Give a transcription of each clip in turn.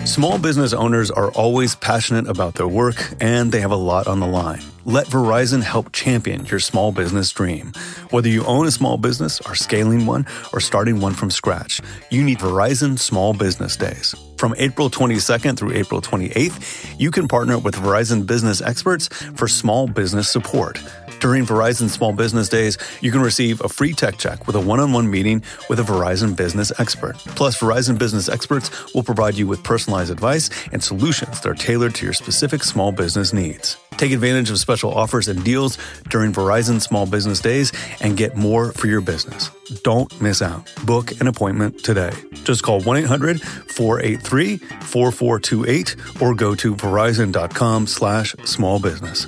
Small business owners are always passionate about their work, and they have a lot on the line. Let Verizon help champion your small business dream. Whether you own a small business, are scaling one, or starting one from scratch, you need Verizon Small Business Days. From April 22nd through April 28th, you can partner with Verizon business experts for small business support. During Verizon Small Business Days, you can receive a free tech check with a one-on-one meeting with a Verizon business expert. Plus, Verizon business experts will provide you with personalized advice and solutions that are tailored to your specific small business needs. Take advantage of special offers and deals during Verizon Small Business Days and get more for your business. Don't miss out. Book an appointment today. Just call 1-800-483-4428 or go to verizon.com/smallbusiness.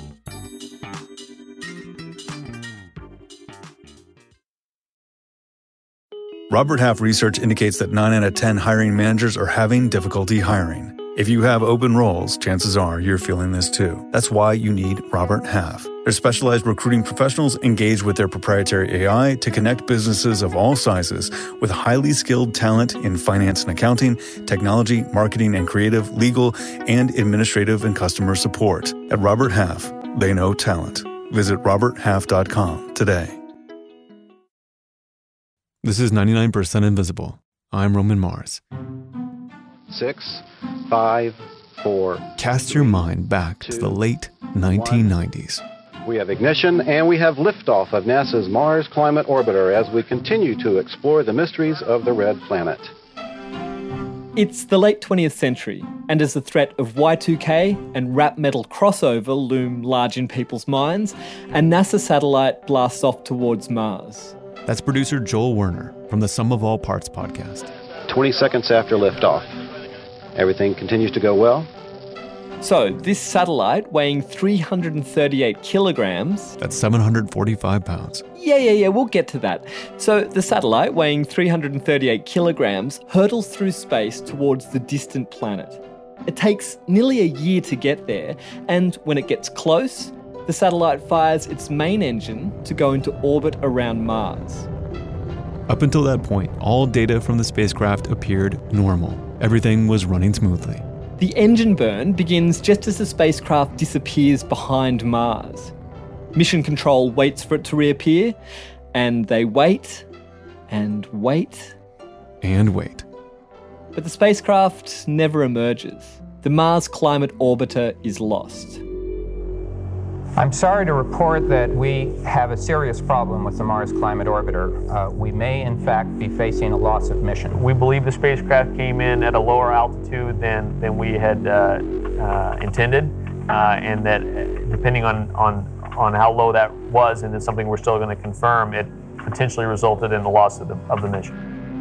Robert Half research indicates that 9 out of 10 hiring managers are having difficulty hiring. If you have open roles, chances are you're feeling this too. That's why you need Robert Half. Their specialized recruiting professionals engage with their proprietary AI to connect businesses of all sizes with highly skilled talent in finance and accounting, technology, marketing and creative, legal, and administrative and customer support. At Robert Half, they know talent. Visit roberthalf.com today. This is 99% Invisible. I'm Roman Mars. 6, 5, 4. Cast your mind back to the late 1990s. We have ignition and we have liftoff of NASA's Mars Climate Orbiter as we continue to explore the mysteries of the red planet. It's the late 20th century, and as the threat of Y2K and rap metal crossover loom large in people's minds, a NASA satellite blasts off towards Mars. That's producer Joel Werner from the Sum of All Parts podcast. 20 seconds after liftoff. Everything continues to go well. So, this satellite weighing 338 kilograms... That's 745 pounds. Yeah, we'll get to that. So, the satellite weighing 338 kilograms hurtles through space towards the distant planet. It takes nearly a year to get there, and when it gets close, the satellite fires its main engine to go into orbit around Mars. Up until that point, all data from the spacecraft appeared normal. Everything was running smoothly. The engine burn begins just as the spacecraft disappears behind Mars. Mission Control waits for it to reappear, and they wait, and wait. And wait. But the spacecraft never emerges. The Mars Climate Orbiter is lost. I'm sorry to report that we have a serious problem with the Mars Climate Orbiter. We may, in fact, be facing a loss of mission. We believe the spacecraft came in at a lower altitude than we had intended, and that depending on how low that was, and it's something we're still going to confirm, it potentially resulted in the loss of the mission.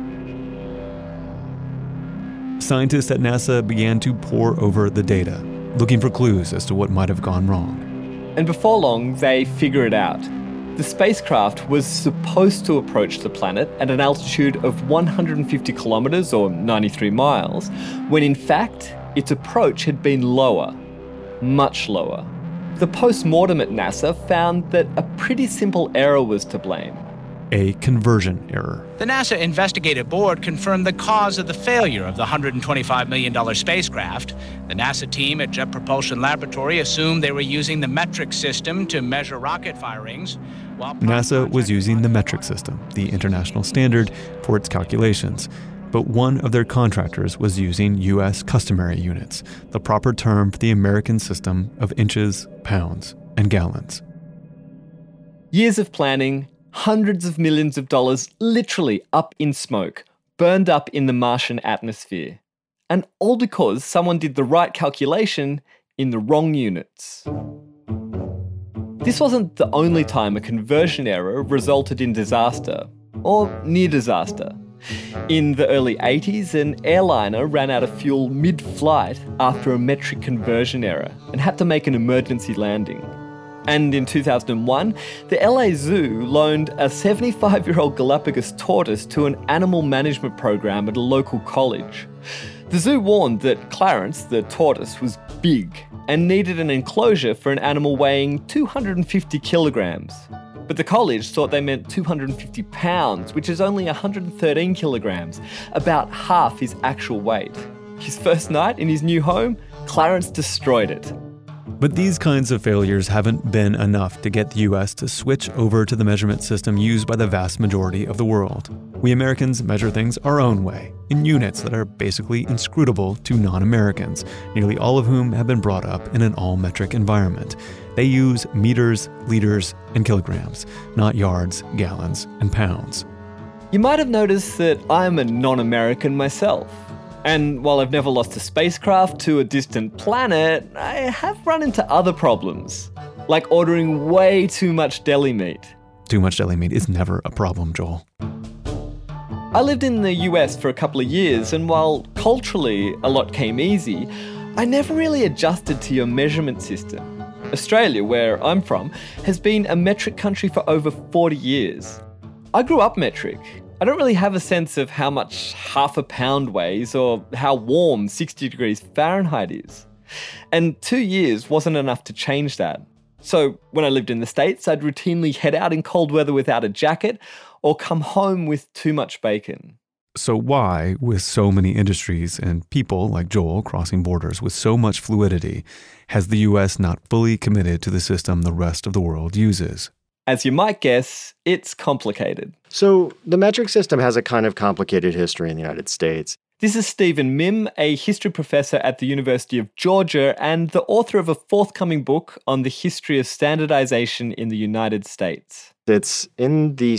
Scientists at NASA began to pore over the data, looking for clues as to what might have gone wrong. And before long, they figure it out. The spacecraft was supposed to approach the planet at an altitude of 150 kilometres or 93 miles, when in fact, its approach had been lower, much lower. The post-mortem at NASA found that a pretty simple error was to blame. A conversion error. The NASA investigative board confirmed the cause of the failure of the $125 million spacecraft. The NASA team at Jet Propulsion Laboratory assumed they were using the metric system to measure rocket firings. NASA was using the metric system, the international standard, for its calculations. But one of their contractors was using U.S. customary units, the proper term for the American system of inches, pounds, and gallons. Years of planning, hundreds of millions of dollars literally up in smoke, burned up in the Martian atmosphere. And all because someone did the right calculation in the wrong units. This wasn't the only time a conversion error resulted in disaster, or near disaster. In the early 80s, an airliner ran out of fuel mid-flight after a metric conversion error and had to make an emergency landing. And in 2001, the LA Zoo loaned a 75-year-old Galapagos tortoise to an animal management program at a local college. The zoo warned that Clarence, the tortoise, was big and needed an enclosure for an animal weighing 250 kilograms. But the college thought they meant 250 pounds, which is only 113 kilograms, about half his actual weight. His first night in his new home, Clarence destroyed it. But these kinds of failures haven't been enough to get the US to switch over to the measurement system used by the vast majority of the world. We Americans measure things our own way, in units that are basically inscrutable to non-Americans, nearly all of whom have been brought up in an all-metric environment. They use meters, liters, and kilograms, not yards, gallons, and pounds. You might have noticed that I'm a non-American myself. And while I've never lost a spacecraft to a distant planet, I have run into other problems, like ordering way too much deli meat. Too much deli meat is never a problem, Joel. I lived in the US for a couple of years, and while culturally a lot came easy, I never really adjusted to your measurement system. Australia, where I'm from, has been a metric country for over 40 years. I grew up metric. I don't really have a sense of how much half a pound weighs or how warm 60 degrees Fahrenheit is. And 2 years wasn't enough to change that. So when I lived in the States, I'd routinely head out in cold weather without a jacket or come home with too much bacon. So why, with so many industries and people like Joel crossing borders with so much fluidity, has the US not fully committed to the system the rest of the world uses? As you might guess, it's complicated. So the metric system has a kind of complicated history in the United States. This is Stephen Mihm, a history professor at the University of Georgia and the author of a forthcoming book on the history of standardization in the United States. It's in the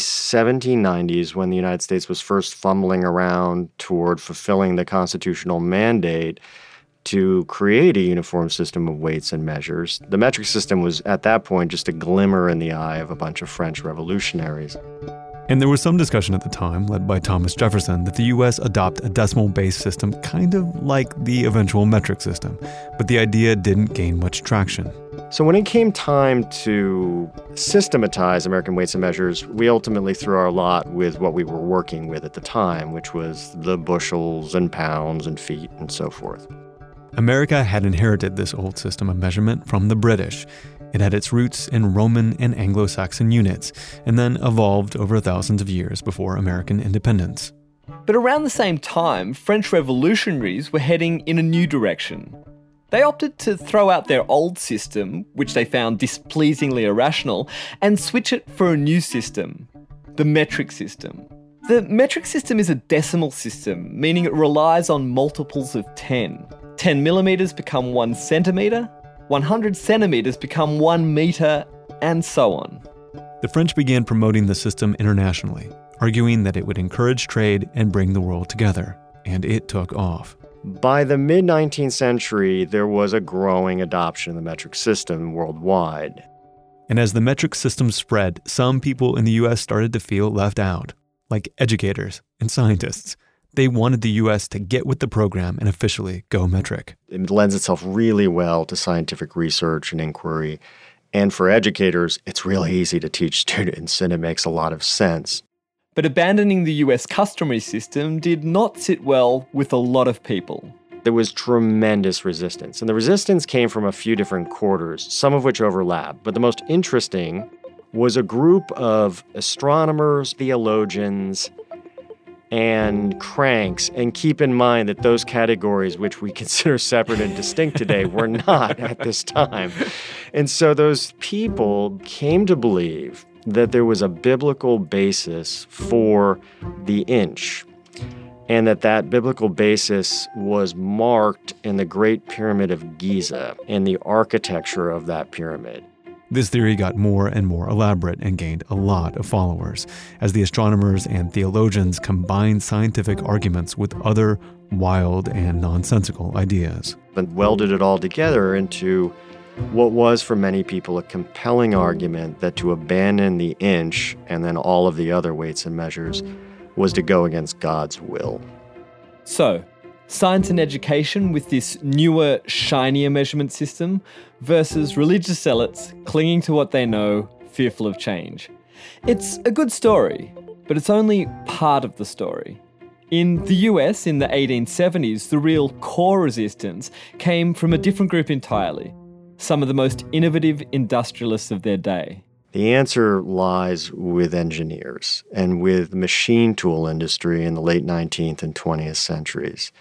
1790s when the United States was first fumbling around toward fulfilling the constitutional mandate to create a uniform system of weights and measures. The metric system was, at that point, just a glimmer in the eye of a bunch of French revolutionaries. And there was some discussion at the time, led by Thomas Jefferson, that the US adopt a decimal-based system kind of like the eventual metric system, but the idea didn't gain much traction. So when it came time to systematize American weights and measures, we ultimately threw our lot with what we were working with at the time, which was the bushels and pounds and feet and so forth. America had inherited this old system of measurement from the British. It had its roots in Roman and Anglo-Saxon units, and then evolved over thousands of years before American independence. But around the same time, French revolutionaries were heading in a new direction. They opted to throw out their old system, which they found displeasingly irrational, and switch it for a new system, the metric system. The metric system is a decimal system, meaning it relies on multiples of 10. 10 millimeters become 1 centimeter, 100 centimeters become 1 meter, and so on. The French began promoting the system internationally, arguing that it would encourage trade and bring the world together, and it took off. By the mid-19th century, there was a growing adoption of the metric system worldwide. And as the metric system spread, some people in the US started to feel left out, like educators and scientists. They wanted the US to get with the program and officially go metric. It lends itself really well to scientific research and inquiry. And for educators, it's really easy to teach students, and it makes a lot of sense. But abandoning the US customary system did not sit well with a lot of people. There was tremendous resistance, and the resistance came from a few different quarters, some of which overlap. But the most interesting was a group of astronomers, theologians, and cranks. And keep in mind that those categories, which we consider separate and distinct today, were not at this time. And so those people came to believe that there was a biblical basis for the inch, and that biblical basis was marked in the Great Pyramid of Giza and the architecture of that pyramid. This theory got more and more elaborate and gained a lot of followers as the astronomers and theologians combined scientific arguments with other wild and nonsensical ideas. And welded it all together into what was for many people a compelling argument that to abandon the inch and then all of the other weights and measures was to go against God's will. So, science and education with this newer, shinier measurement system versus religious zealots clinging to what they know, fearful of change. It's a good story, but it's only part of the story. In the US in the 1870s, the real core resistance came from a different group entirely, some of the most innovative industrialists of their day. The answer lies with engineers and with the machine tool industry in the late 19th and 20th centuries.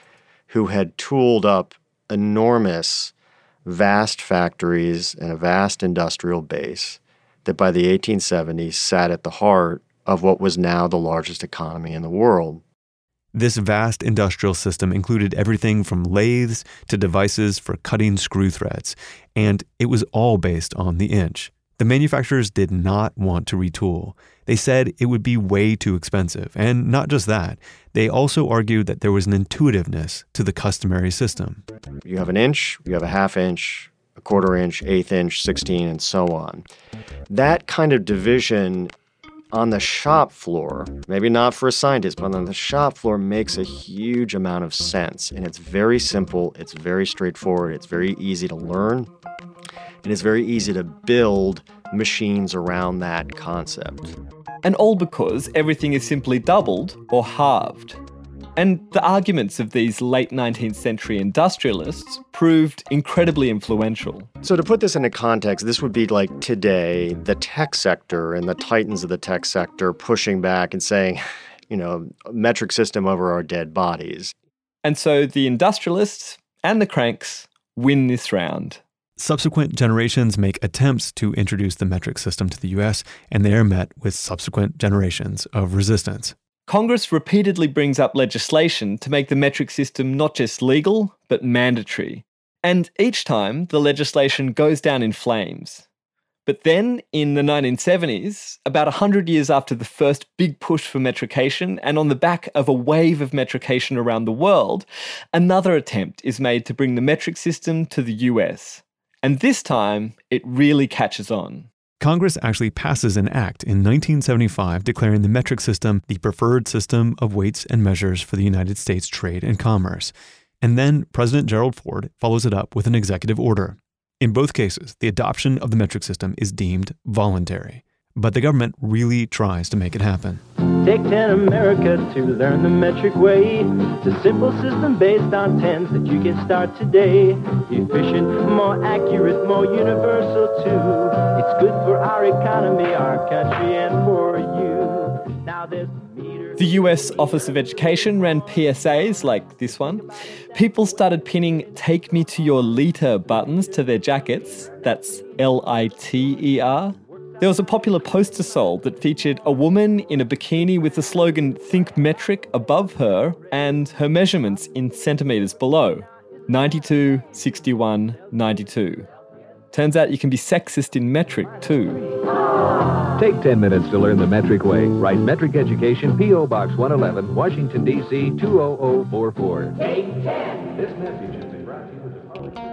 who had tooled up enormous, vast factories and a vast industrial base that by the 1870s sat at the heart of what was now the largest economy in the world. This vast industrial system included everything from lathes to devices for cutting screw threads, and it was all based on the inch. The manufacturers did not want to retool. They said it would be way too expensive, and not just that, they also argued that there was an intuitiveness to the customary system. You have an inch, you have a half inch, a quarter inch, eighth inch, 16, and so on. That kind of division on the shop floor, maybe not for a scientist, but on the shop floor makes a huge amount of sense. And it's very simple, it's very straightforward, it's very easy to learn, and it's very easy to build machines around that concept. And all because everything is simply doubled or halved. And the arguments of these late 19th century industrialists proved incredibly influential. So to put this into context, this would be like today, the tech sector and the titans of the tech sector pushing back and saying, metric system over our dead bodies. And so the industrialists and the cranks win this round. Subsequent generations make attempts to introduce the metric system to the US, and they are met with subsequent generations of resistance. Congress repeatedly brings up legislation to make the metric system not just legal, but mandatory. And each time, the legislation goes down in flames. But then, in the 1970s, about 100 years after the first big push for metrication, and on the back of a wave of metrication around the world, another attempt is made to bring the metric system to the US. And this time, it really catches on. Congress actually passes an act in 1975 declaring the metric system the preferred system of weights and measures for the United States trade and commerce. And then President Gerald Ford follows it up with an executive order. In both cases, the adoption of the metric system is deemed voluntary. But the government really tries to make it happen. Take 10 America to learn the metric way. It's a simple system based on tens that you can start today. Efficient, more accurate, more universal too. It's good for our economy, our country, and for you. Now there's the US Office of Education ran PSAs like this one. People started pinning "Take me to your liter" buttons to their jackets. That's LITER. There was a popular poster sold that featured a woman in a bikini with the slogan "Think Metric" above her and her measurements in centimetres below. 92, 61, 92. Turns out you can be sexist in metric too. Take 10 minutes to learn the metric way. Write Metric Education, P.O. Box 111, Washington, D.C. 20044. Take 10. This message has been brought to you with the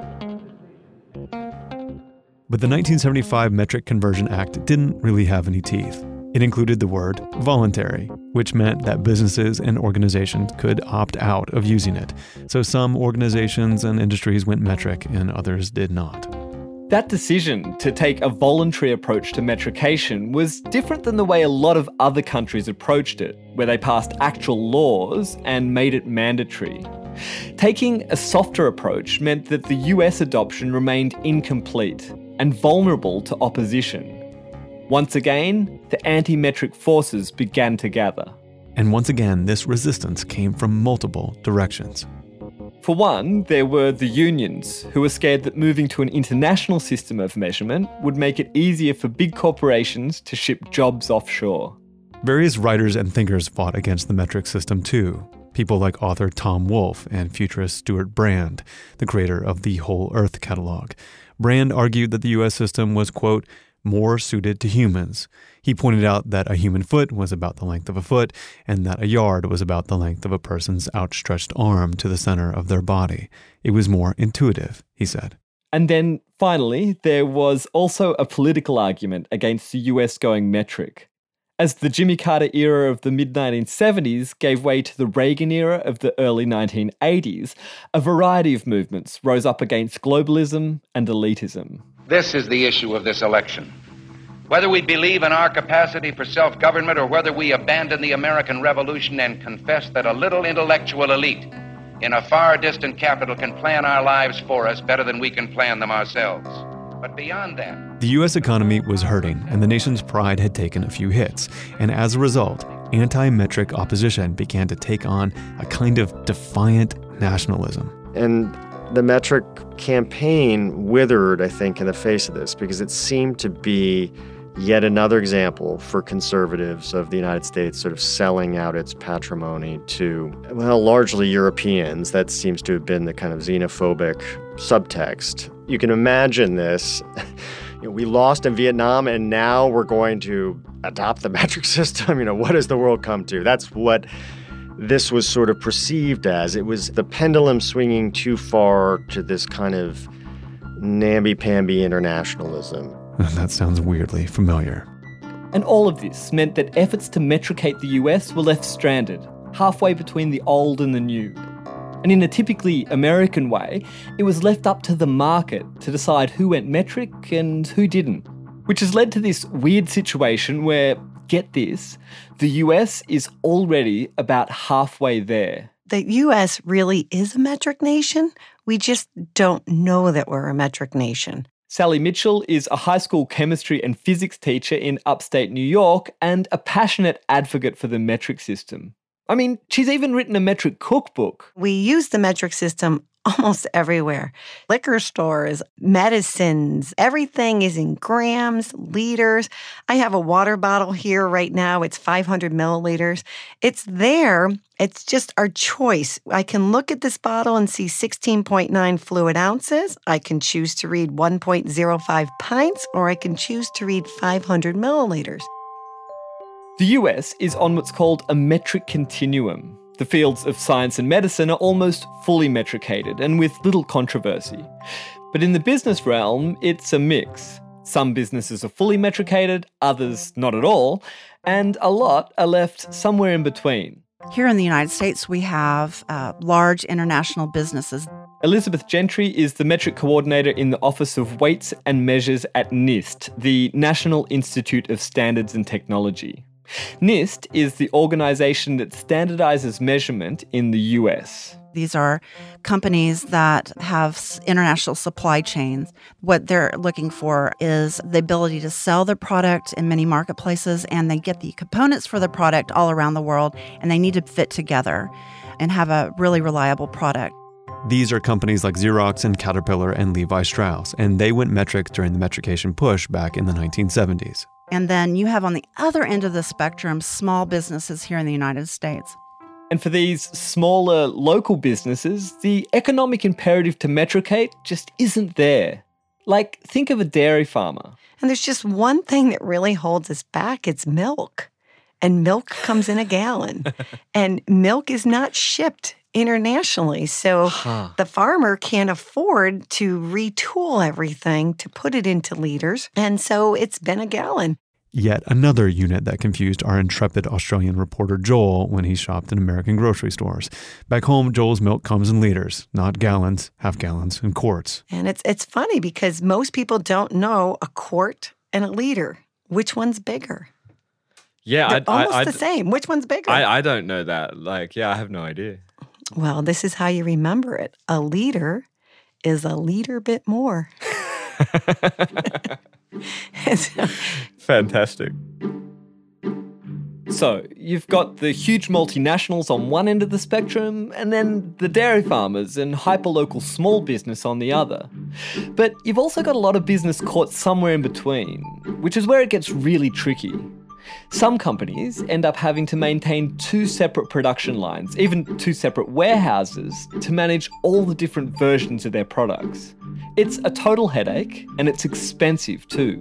following. But the 1975 Metric Conversion Act didn't really have any teeth. It included the word voluntary, which meant that businesses and organizations could opt out of using it. So some organizations and industries went metric and others did not. That decision to take a voluntary approach to metrication was different than the way a lot of other countries approached it, where they passed actual laws and made it mandatory. Taking a softer approach meant that the US adoption remained incomplete and vulnerable to opposition. Once again, the anti-metric forces began to gather. And once again, this resistance came from multiple directions. For one, there were the unions, who were scared that moving to an international system of measurement would make it easier for big corporations to ship jobs offshore. Various writers and thinkers fought against the metric system too. People like author Tom Wolfe and futurist Stuart Brand, the creator of the Whole Earth catalog. Brand argued that the U.S. system was, quote, more suited to humans. He pointed out that a human foot was about the length of a foot and that a yard was about the length of a person's outstretched arm to the center of their body. It was more intuitive, he said. And then, finally, there was also a political argument against the US going metric. As the Jimmy Carter era of the mid-1970s gave way to the Reagan era of the early 1980s, a variety of movements rose up against globalism and elitism. This is the issue of this election. Whether we believe in our capacity for self-government or whether we abandon the American Revolution and confess that a little intellectual elite in a far distant capital can plan our lives for us better than we can plan them ourselves. But beyond that, the U.S. economy was hurting and the nation's pride had taken a few hits. And as a result, anti-metric opposition began to take on a kind of defiant nationalism. And the metric campaign withered, I think, in the face of this because it seemed to be yet another example for conservatives of the United States sort of selling out its patrimony to, well, largely Europeans. That seems to have been the kind of xenophobic subtext. You can imagine this. We lost in Vietnam, and now we're going to adopt the metric system. What does the world come to? That's what this was sort of perceived as. It was the pendulum swinging too far to this kind of namby-pamby internationalism. That sounds weirdly familiar. And all of this meant that efforts to metricate the US were left stranded, halfway between the old and the new. And in a typically American way, it was left up to the market to decide who went metric and who didn't. Which has led to this weird situation where, get this, the US is already about halfway there. The US really is a metric nation. We just don't know that we're a metric nation. Sally Mitchell is a high school chemistry and physics teacher in upstate New York and a passionate advocate for the metric system. I mean, she's even written a metric cookbook. We use the metric system almost everywhere. Liquor stores, medicines, everything is in grams, liters. I have a water bottle here right now. It's 500 milliliters. It's there. It's just our choice. I can look at this bottle and see 16.9 fluid ounces. I can choose to read 1.05 pints, or I can choose to read 500 milliliters. The US is on what's called a metric continuum. The fields of science and medicine are almost fully metricated and with little controversy. But in the business realm, it's a mix. Some businesses are fully metricated, others not at all, and a lot are left somewhere in between. Here in the United States, we have large international businesses. Elizabeth Gentry is the metric coordinator in the Office of Weights and Measures at NIST, the National Institute of Standards and Technology. NIST is the organization that standardizes measurement in the US. These are companies that have international supply chains. What they're looking for is the ability to sell their product in many marketplaces, and they get the components for the product all around the world, and they need to fit together and have a really reliable product. These are companies like Xerox and Caterpillar and Levi Strauss, and they went metric during the metrication push back in the 1970s. And then you have on the other end of the spectrum small businesses here in the United States. And for these smaller local businesses, the economic imperative to metricate just isn't there. Like, think of a dairy farmer. And there's just one thing that really holds us back. It's milk. And milk comes in a gallon. And milk is not shipped internationally. So the farmer can't afford to retool everything to put it into liters. And so it's been a gallon. Yet another unit that confused our intrepid Australian reporter Joel when he shopped in American grocery stores. Back home, Joel's milk comes in liters, not gallons, half gallons, and quarts. And it's funny because most people don't know a quart and a liter. Which one's bigger? Yeah, almost the same. Which one's bigger? I don't know that. I have no idea. Well, this is how you remember it. A liter is a liter bit more. Fantastic. So, you've got the huge multinationals on one end of the spectrum, and then the dairy farmers and hyperlocal small business on the other. But you've also got a lot of business caught somewhere in between, which is where it gets really tricky. Some companies end up having to maintain 2 separate production lines, even 2 separate warehouses, to manage all the different versions of their products. It's a total headache, and it's expensive too.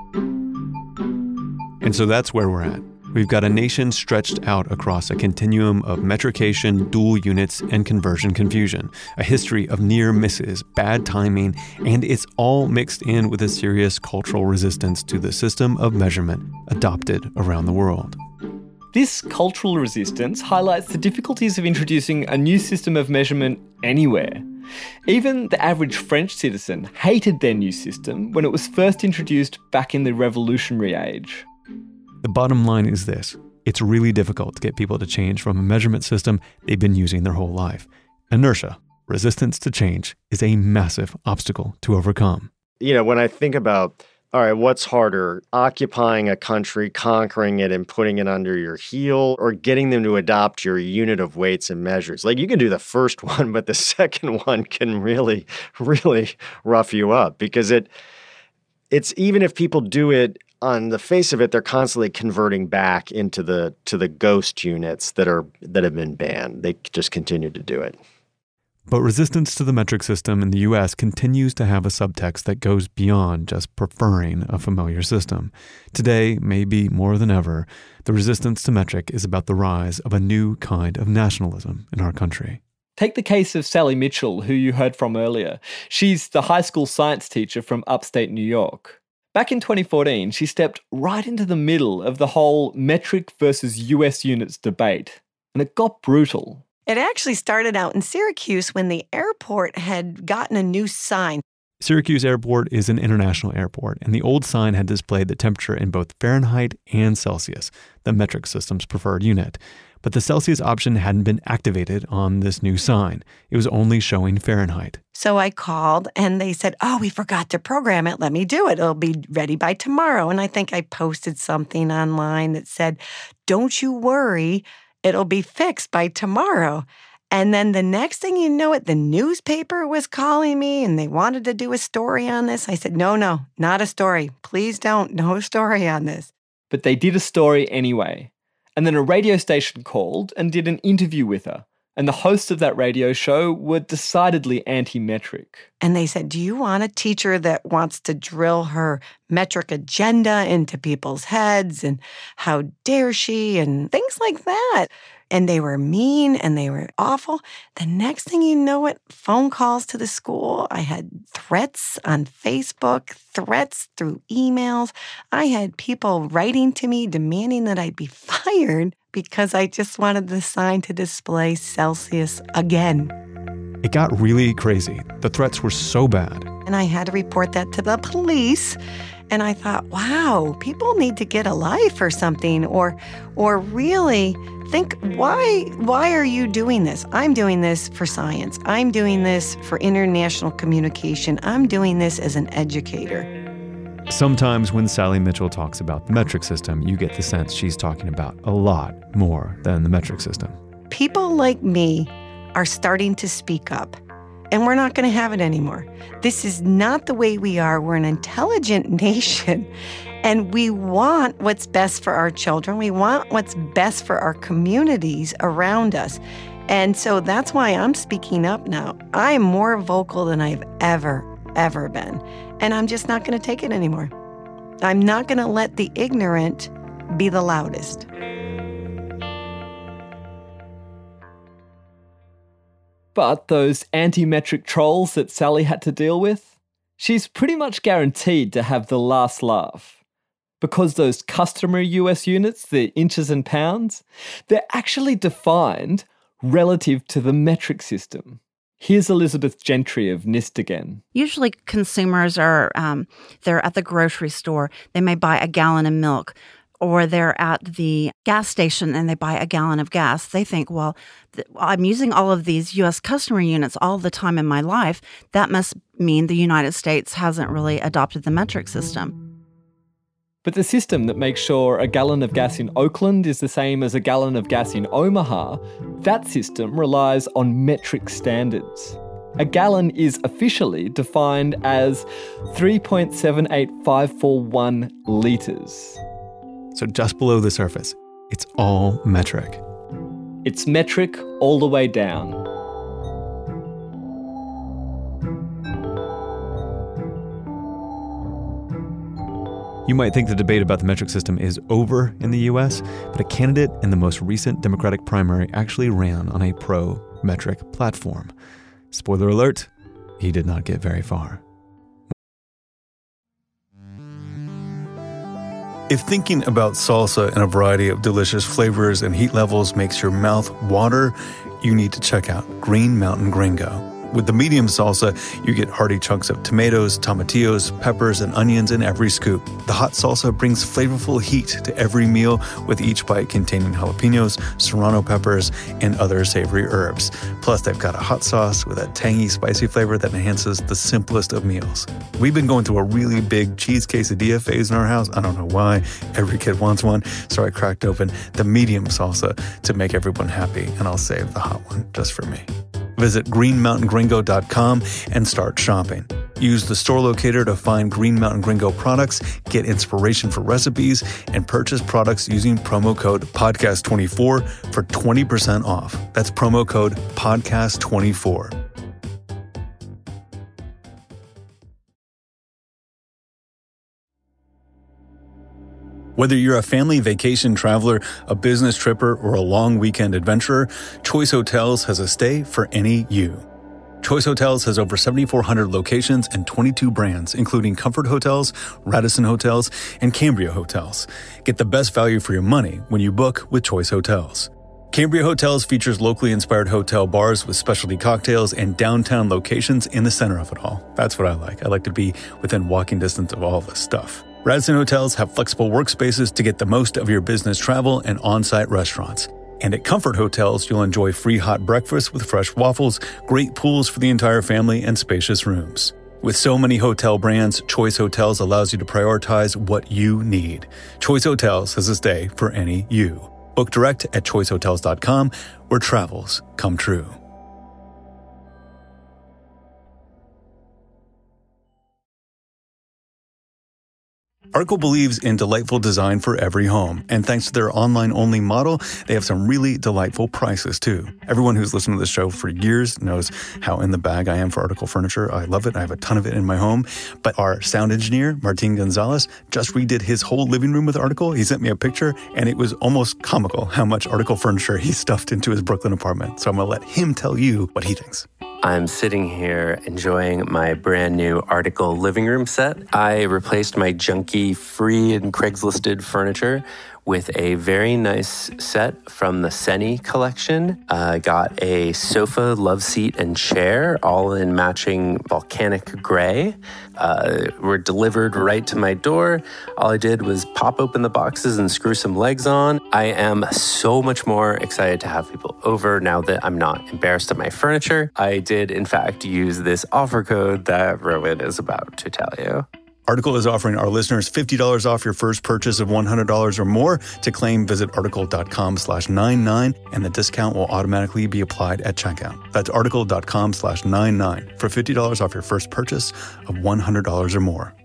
And so that's where we're at. We've got a nation stretched out across a continuum of metrication, dual units, and conversion confusion, a history of near misses, bad timing, and it's all mixed in with a serious cultural resistance to the system of measurement adopted around the world. This cultural resistance highlights the difficulties of introducing a new system of measurement anywhere. Even the average French citizen hated their new system when it was first introduced back in the revolutionary age. The bottom line is this. It's really difficult to get people to change from a measurement system they've been using their whole life. Inertia, resistance to change, is a massive obstacle to overcome. When I think about all right, what's harder, occupying a country, conquering it, and putting it under your heel, or getting them to adopt your unit of weights and measures? Like, you can do the first one, but the second one can really, really rough you up, because it's even if people do it on the face of it, they're constantly converting back into the ghost units that have been banned. They just continue to do it. But resistance to the metric system in the U.S. continues to have a subtext that goes beyond just preferring a familiar system. Today, maybe more than ever, the resistance to metric is about the rise of a new kind of nationalism in our country. Take the case of Sally Mitchell, who you heard from earlier. She's the high school science teacher from upstate New York. Back in 2014, she stepped right into the middle of the whole metric versus US units debate, and it got brutal. It actually started out in Syracuse when the airport had gotten a new sign. Syracuse Airport is an international airport, and the old sign had displayed the temperature in both Fahrenheit and Celsius, the metric system's preferred unit. But the Celsius option hadn't been activated on this new sign. It was only showing Fahrenheit. So I called and they said, oh, we forgot to program it. Let me do it. It'll be ready by tomorrow. And I think I posted something online that said, don't you worry, it'll be fixed by tomorrow. And then the next thing you know it, the newspaper was calling me and they wanted to do a story on this. I said, no, not a story. Please don't. No story on this. But they did a story anyway. And then a radio station called and did an interview with her. And the hosts of that radio show were decidedly anti-metric. And they said, do you want a teacher that wants to drill her metric agenda into people's heads? And how dare she? And things like that. And they were mean and they were awful. The next thing you know it, phone calls to the school. I had threats on Facebook, threats through emails. I had people writing to me demanding that I'd be fired because I just wanted the sign to display Celsius again. It got really crazy. The threats were so bad. And I had to report that to the police. And I thought, wow, people need to get a life or something, or really think, why are you doing this? I'm doing this for science. I'm doing this for international communication. I'm doing this as an educator. Sometimes when Sally Mitchell talks about the metric system, you get the sense she's talking about a lot more than the metric system. People like me are starting to speak up. And we're not going to have it anymore. This is not the way we are. We're an intelligent nation, and we want what's best for our children. We want what's best for our communities around us. And so that's why I'm speaking up now. I'm more vocal than I've ever been. And I'm just not going to take it anymore. I'm not going to let the ignorant be the loudest. But those anti-metric trolls that Sally had to deal with, she's pretty much guaranteed to have the last laugh. Because those customary US units, the inches and pounds, they're actually defined relative to the metric system. Here's Elizabeth Gentry of NIST again. Usually consumers are, they're at the grocery store. They may buy a gallon of milk, or they're at the gas station and they buy a gallon of gas. They think, well, I'm using all of these U.S. customary units all the time in my life. That must mean the United States hasn't really adopted the metric system. But the system that makes sure a gallon of gas in Oakland is the same as a gallon of gas in Omaha, that system relies on metric standards. A gallon is officially defined as 3.78541 litres. So just below the surface, it's all metric. It's metric all the way down. You might think the debate about the metric system is over in the US, but a candidate in the most recent Democratic primary actually ran on a pro-metric platform. Spoiler alert, he did not get very far. If thinking about salsa and a variety of delicious flavors and heat levels makes your mouth water, you need to check out Green Mountain Gringo. With the medium salsa, you get hearty chunks of tomatoes, tomatillos, peppers, and onions in every scoop. The hot salsa brings flavorful heat to every meal, with each bite containing jalapenos, serrano peppers, and other savory herbs. Plus, they've got a hot sauce with a tangy, spicy flavor that enhances the simplest of meals. We've been going through a really big cheese quesadilla phase in our house. I don't know why. Every kid wants one. So I cracked open the medium salsa to make everyone happy, and I'll save the hot one just for me. Visit greenmountaingringo.com and start shopping. Use the store locator to find Green Mountain Gringo products, get inspiration for recipes, and purchase products using promo code PODCAST24 for 20% off. That's promo code PODCAST24. Whether you're a family vacation traveler, a business tripper, or a long weekend adventurer, Choice Hotels has a stay for any you. Choice Hotels has over 7,400 locations and 22 brands, including Comfort Hotels, Radisson Hotels, and Cambria Hotels. Get the best value for your money when you book with Choice Hotels. Cambria Hotels features locally inspired hotel bars with specialty cocktails and downtown locations in the center of it all. That's what I like. I like to be within walking distance of all this stuff. Radisson Hotels have flexible workspaces to get the most of your business travel and on-site restaurants. And at Comfort Hotels, you'll enjoy free hot breakfast with fresh waffles, great pools for the entire family, and spacious rooms. With so many hotel brands, Choice Hotels allows you to prioritize what you need. Choice Hotels has a stay for any you. Book direct at choicehotels.com, where travels come true. Article believes in delightful design for every home, and thanks to their online-only model, they have some really delightful prices, too. Everyone who's listened to this show for years knows how in the bag I am for Article furniture. I love it. I have a ton of it in my home. But our sound engineer, Martin Gonzalez, just redid his whole living room with Article. He sent me a picture, and it was almost comical how much Article furniture he stuffed into his Brooklyn apartment. So I'm going to let him tell you what he thinks. I'm sitting here enjoying my brand new Article living room set. I replaced my junky free and Craigslisted furniture with a very nice set from the Seni collection. Got a sofa, love seat, and chair, all in matching volcanic gray. Were delivered right to my door. All I did was pop open the boxes and screw some legs on. I am so much more excited to have people over now that I'm not embarrassed of my furniture. I did, in fact, use this offer code that Rowan is about to tell you. Article is offering our listeners $50 off your first purchase of $100 or more. To claim, visit article.com/99, and the discount will automatically be applied at checkout. That's article.com/99 for $50 off your first purchase of $100 or more.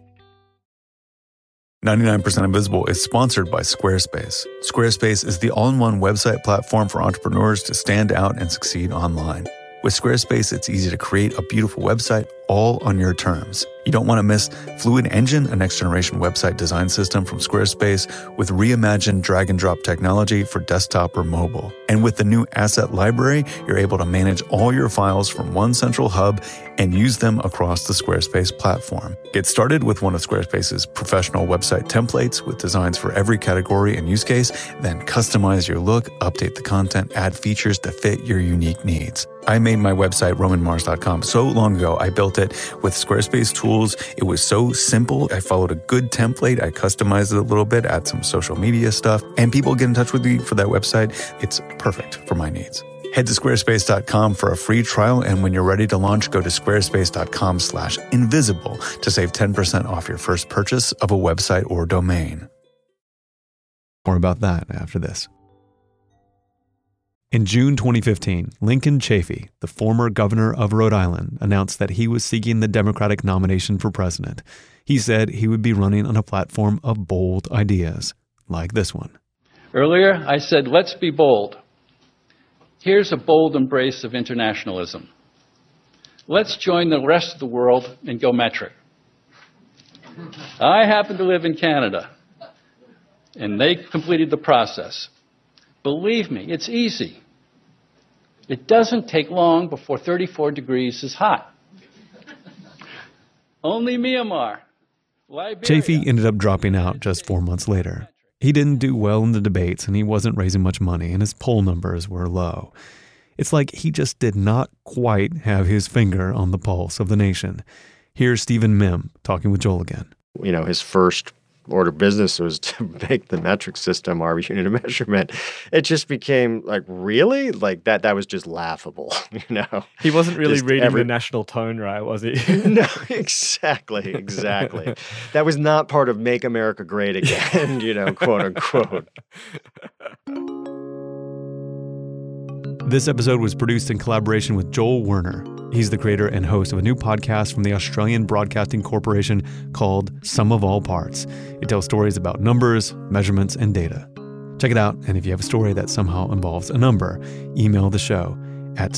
99% Invisible is sponsored by Squarespace. Squarespace is the all-in-one website platform for entrepreneurs to stand out and succeed online. With Squarespace, it's easy to create a beautiful website all on your terms. You don't want to miss Fluid Engine, a next-generation website design system from Squarespace with reimagined drag-and-drop technology for desktop or mobile. And with the new Asset Library, you're able to manage all your files from one central hub and use them across the Squarespace platform. Get started with one of Squarespace's professional website templates with designs for every category and use case, then customize your look, update the content, add features to fit your unique needs. I made my website, romanmars.com, so long ago. I built it with Squarespace tools. It was so simple. I followed a good template. I customized it a little bit, add some social media stuff, and people get in touch with me for that website. It's perfect for my needs. Head to squarespace.com for a free trial, and when you're ready to launch, go to squarespace.com/invisible to save 10% off your first purchase of a website or domain. More about that after this. In June 2015, Lincoln Chafee, the former governor of Rhode Island, announced that he was seeking the Democratic nomination for president. He said he would be running on a platform of bold ideas, like this one. Earlier, I said, let's be bold. Here's a bold embrace of internationalism. Let's join the rest of the world and go metric. I happen to live in Canada, and they completed the process. Believe me, it's easy. It doesn't take long before 34 degrees is hot. Only Myanmar, Liberia. Chafee ended up dropping out just 4 months later. He didn't do well in the debates, and he wasn't raising much money, and his poll numbers were low. It's like he just did not quite have his finger on the pulse of the nation. Here's Stephen Mihm talking with Joel again. You know, his first order of business was to make the metric system our unit of measurement. It just became like, really? Like that was just laughable, you know? He wasn't really reading the national tone, right, was he? No, exactly. That was not part of Make America Great Again, you know, quote unquote. This episode was produced in collaboration with Joel Werner. He's the creator and host of a new podcast from the Australian Broadcasting Corporation called Sum of All Parts. It tells stories about numbers, measurements, and data. Check it out, and if you have a story that somehow involves a number, email the show at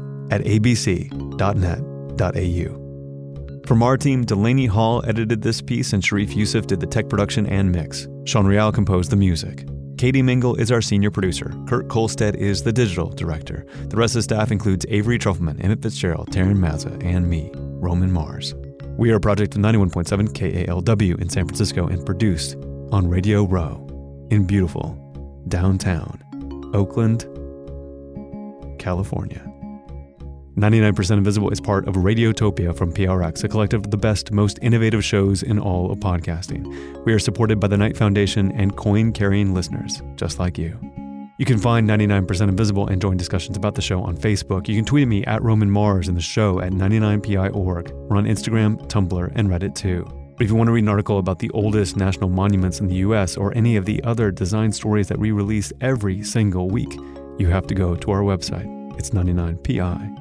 soap@abc.net.au. From our team, Delaney Hall edited this piece and Sharif Youssef did the tech production and mix. Sean Real composed the music. Katie Mingle is our senior producer. Kurt Kolstad is the digital director. The rest of the staff includes Avery Trufelman, Emmett Fitzgerald, Taryn Mazza, and me, Roman Mars. We are a project of 91.7 KALW in San Francisco and produced on Radio Row in beautiful downtown Oakland, California. 99% Invisible is part of Radiotopia from PRX, a collective of the best, most innovative shows in all of podcasting. We are supported by the Knight Foundation and coin-carrying listeners, just like you. You can find 99% Invisible and join discussions about the show on Facebook. You can tweet at me at Roman Mars and the show at 99pi.org. We're on Instagram, Tumblr, and Reddit too. But if you want to read an article about the oldest national monuments in the U.S. or any of the other design stories that we release every single week, you have to go to our website. It's 99pi.org.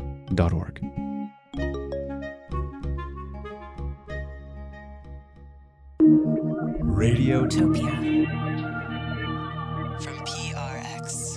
Radiotopia from PRX.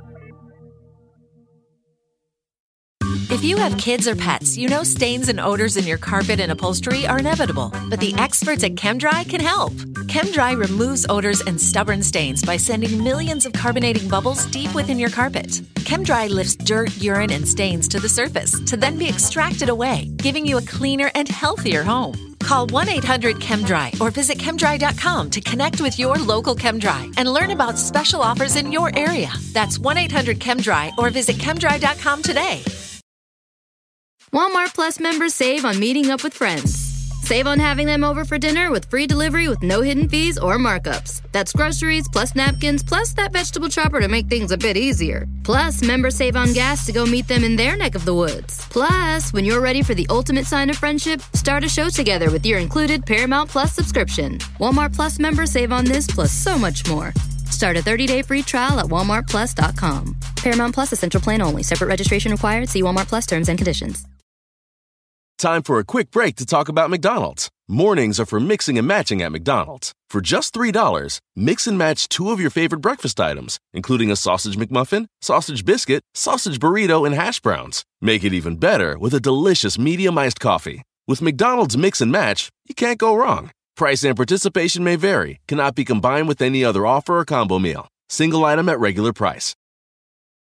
If you have kids or pets, you know stains and odors in your carpet and upholstery are inevitable, but the experts at ChemDry can help. ChemDry removes odors and stubborn stains by sending millions of carbonating bubbles deep within your carpet. ChemDry lifts dirt, urine, and stains to the surface to then be extracted away, giving you a cleaner and healthier home. Call 1-800-ChemDry or visit chemdry.com to connect with your local ChemDry and learn about special offers in your area. That's 1-800-ChemDry or visit chemdry.com today. Walmart Plus members save on meeting up with friends. Save on having them over for dinner with free delivery with no hidden fees or markups. That's groceries, plus napkins, plus that vegetable chopper to make things a bit easier. Plus, members save on gas to go meet them in their neck of the woods. Plus, when you're ready for the ultimate sign of friendship, start a show together with your included Paramount Plus subscription. Walmart Plus members save on this plus so much more. Start a 30-day free trial at walmartplus.com. Paramount Plus Essential Plan only. Separate registration required. See Walmart Plus terms and conditions. Time for a quick break to talk about McDonald's. Mornings are for mixing and matching at McDonald's. For just $3, mix and match 2 of your favorite breakfast items, including a sausage McMuffin, sausage biscuit, sausage burrito, and hash browns. Make it even better with a delicious medium iced coffee. With McDonald's Mix and Match, you can't go wrong. Price and participation may vary, cannot be combined with any other offer or combo meal. Single item at regular price.